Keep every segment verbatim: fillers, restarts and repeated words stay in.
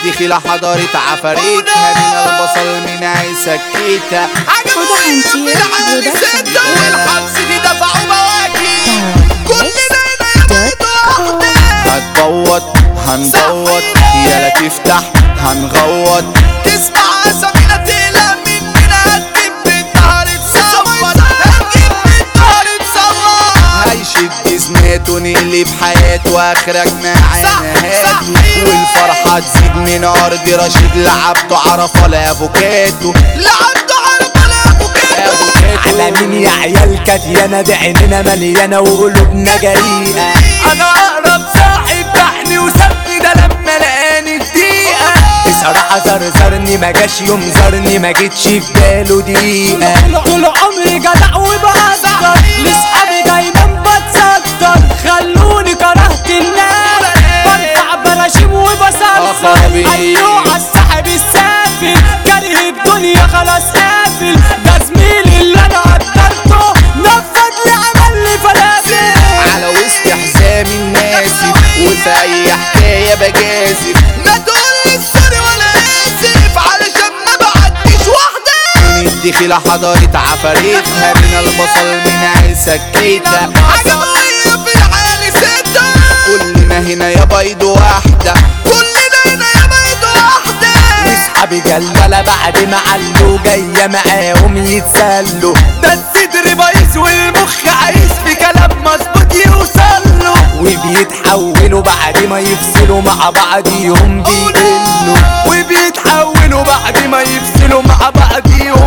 الدخيلة حضرت عفاريتها من البصل من عي سكيتها عجبوا العالم ستة والحبس دي دفعوا بواكي كلنا هنا واحدة هتبوط هنبوط يالا تفتح هنغوط تسمع اسامينا تقلق مننا هتجيب بالنهار تصور هتجيب بالنهار تصور هيشد زناته نقلب حياته واخرك معانا هاتو والفرحة تزيد من ارض رشيد لعبده عرفة لافوكاتو لعبده عرفة لافوكاتو على مين يا عيال كديانة دي عيننا مليانة وقلوبنا جريئة انا اقرب صاحب بحني وسابني ده لما لقاني دقيقة بصراحة زرزرني ما جاش يوم زرني ما جيتش في باله دقيقة طول عمري جدع وبهزر لاصحابي دايما بتصدر خلوني كرهت الناس برفع براشيم وبصرصر ايوه عالسحب السافل كاره الدنيا خلاص قافل ده زميلي اللي انا قدرته نفذ لي عمل لي فلافل على وسط حزام الناس وفي اي حكاية بجازف ما تقولي سوري ولا اسف علشان ما بعديش واحدة من الدخيلة حضرت عفاريتها من البصل من عي سكيتها عجبوا في العالي ستة كلنا هنا يا بيض واحدة كلنا هنا يا بيض واحدة اصحابي جلالة بعد ما علوا جاية معاهم يتسلوا ده الصدر بايظ والمخ عايز في كلام مظبوط يوصله وبيتحولوا بعد ما يفصلوا مع بعضيهم بيقلوا وبيتحولوا بعد ما يفصلوا مع بعضيهم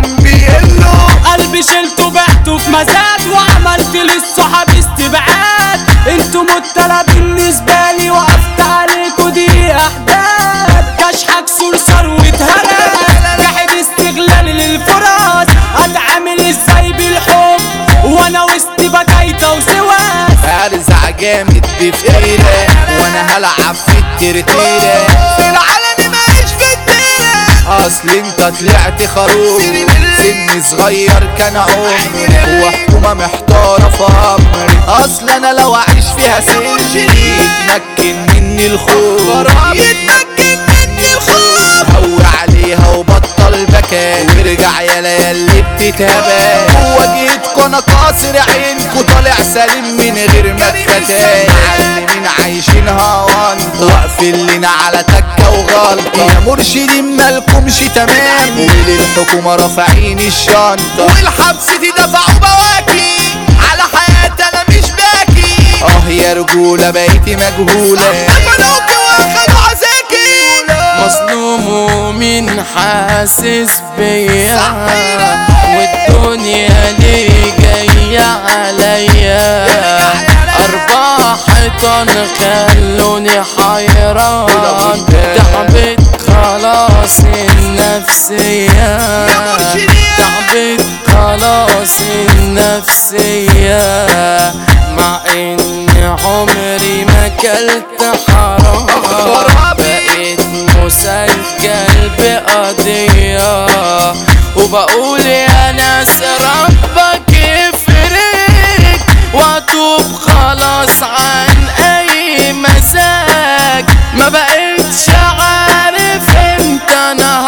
بيقلوا قلبي شلته بعته في مزاد وعملت للصحاب استبعاد انتوا مبتلى بالنسبة لي وقفت عليكوا دي احداث كشحك صرصر واتهرى جاحد استغلال للفرص هتعامل ازاي بالحب وانا وسط بكايته وسواس هرزع جامد بفقيرة وانا هلعب في الترتيرة في العالم ماهيش في الديرة اصل انت طلعت خروف سن صغير كان عمري وحكومة محتارة في امري اصل انا لو اعيش فيها سني يتمكن مني الخوف يتمكن مني الخوف هو عليها وبطل بكاء وارجع يا ليالي بتتهبى واجهتكوا انا قاصر عينكوا طالع سليم من غير ما اتفتان معلمين عايشينها وانتوا واقفين لنا على تكة وغلطة يا مرشدين مالكمش تمام وللحكومة رافعين الشنطة والحبس دي دفعوا بواكي على حياتي انا مش باكي اه يا رجولة بقيتي مجهولة دفنوكي واخدوا عزاكي مظلوم ومين حاسس بيا والدنيا ليه جاية عليا أربع حيطان خلوني حيران تعبت خلاص النفسية تعبت خلاص النفسية مع إن عمري ما كلت حرام بقيت مسجل بقضية وبقول يا ناس ربك يفرج واتوب خلاص عن اي مزاج ما بقيتش عارف امتى انا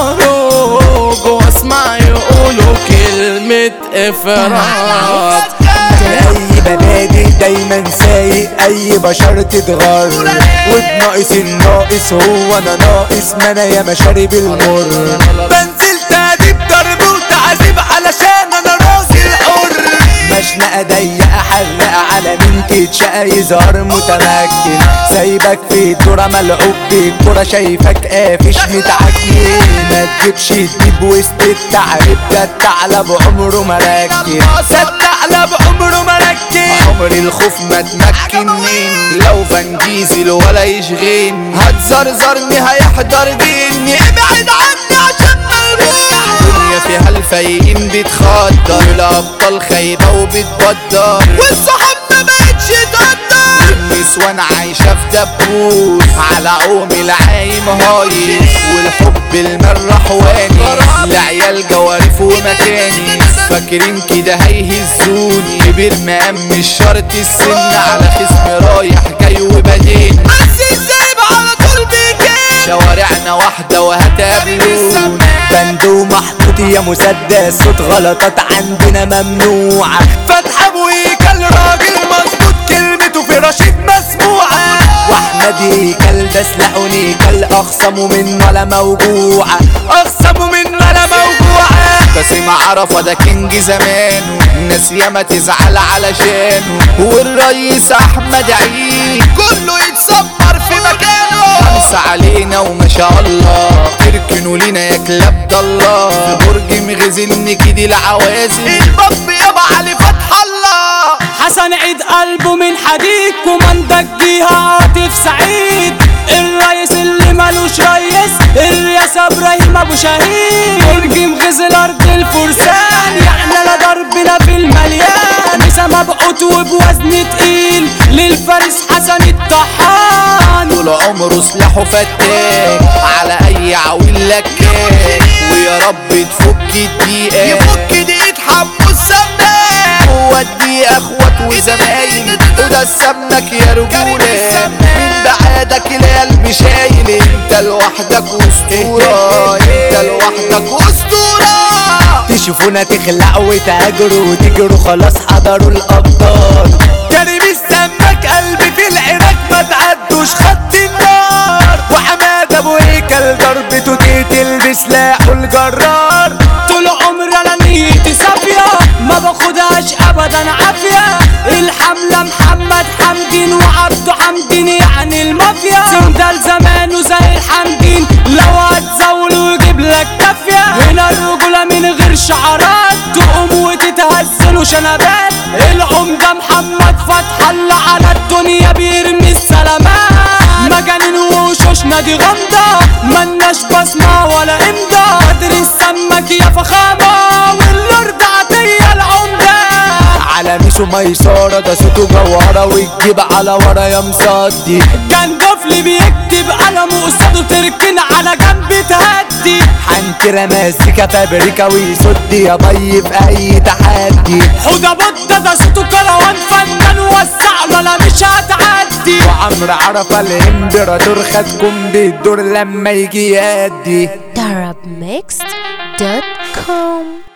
هخرج واسمع يقولوا كلمة افراط اي بنادي دايما سايق اي بشر تتغر وبناقص الناقص هو انا ناقص ما انا يا مشارب المر بنزل تهديب ضرب وتعذيب علشان انا راجل حر مشنقة ضيقة حرقة على مين تتشقى يظهر متمكن سايبك في الدورة ملعوب بالكورة شايفك قافش متعكن ما تجيبش تجيب وسط التعريب ده الثعلب عمره ما ركن ده الثعلب عمره ما ركن عمري الخوف ما تمكن مني لو فان ديزل ولا يشغلني هتزرزرني هيحضر جني ابعد عني عشان ملبوح الدنيا فيها الفايقين بتخدر والابطال خايبة وبتبدر والصحاب ما بقتش تقدر النسوان عايشة في دبوس على قوم العايم هايص والحب المرح واني العيال جوارف ومكاني فاكرين كده هيهزوني كبير مقام مش شرط السن على خصم رايح جاي وبدين بس السايب على طول بيجي شوارعنا احنا واحدة وهتقابلون. بندو محطوط يا مسدس، صوت غلطات عندنا ممنوعة. فتحة بويكا الراجل مظبوط، كلمته في رشيد مسموعة. واحمد هيكل ده سلاح ونيكل، اخصمه منه ولا موجوعة، اخصمه منه ولا موجوعة. باسم عرفة ده كينج زمانه، الناس ياما تزعل علشانه، والرئيس احمد عيد كله يتصبر في مكانه. خمسة علينا وما شاء الله، تركنوا لينا يا كلاب ضالله. في برج مغزلني كده العوازل، الباب يابا علي فتح الله. حسن عيد قلبه من حديد، كوماندك جيها عاطف سعيد. الرئيس اللي مالوش ريس، الرئاسة ابراهيم ابو شهيد. برج مغزل ارض الفرسان، يعني لا ضربنا في المليان. مسا مبقوت وبوزن تقيل، للفارس حسن الطحان. طول عمره سلاحه فتاك، على اي عويل لكاك. ويا رب تفك الدقيقة، يفك دقيق حبه السماك. هو الدقيقة اخوات وزمايل، وده السمك يا رجولة. من بعادك القلب شايل، انت لوحدك اسطورة، انت لوحدك اسطورة. تشوفونا تخلعوا وتهاجروا وتجروا، خلاص حضروا الابطال. كريم السماك قلبي في العراق، ما تعدوش خط النار. وحماد ابو هيكل ضربته تقتل بسلاحه الجرار. طول عمري انا نيتي صافية، ما باخدهاش ابدا عافية. الحملة محمد حمدين وعبده حمدين، يعني المافيا. سندال زمانه زي الحمدين، لو هتزول ويجيب لك كافية. هنا الرجولة من غير شعارات، تقوم وتتهزل وشنبات. العمدة محمد فتح الله، على الدنيا بيرمي السلامات. مجانين وشوشنا دي غامضة، ملناش بصمة ولا امضة. قدر السمك يا فخامة، والارض عطية العمدة. على ميسو ميسارة ده صوته جوهرة، ويجيب على ورا يا مصدي. كان طفل بيكتب قلمه قصاده، تركن على جنب تهدي. حنكرة ماسكة فابريكا، ويصد يا بي في اي تحدي. حوده بودة ده صوته كروان، فنان وسع له لا مش هتعدي. وعمرو عرفة الامبراطور، خدكم بالدور لما يجي يأدي. darab mixed dot com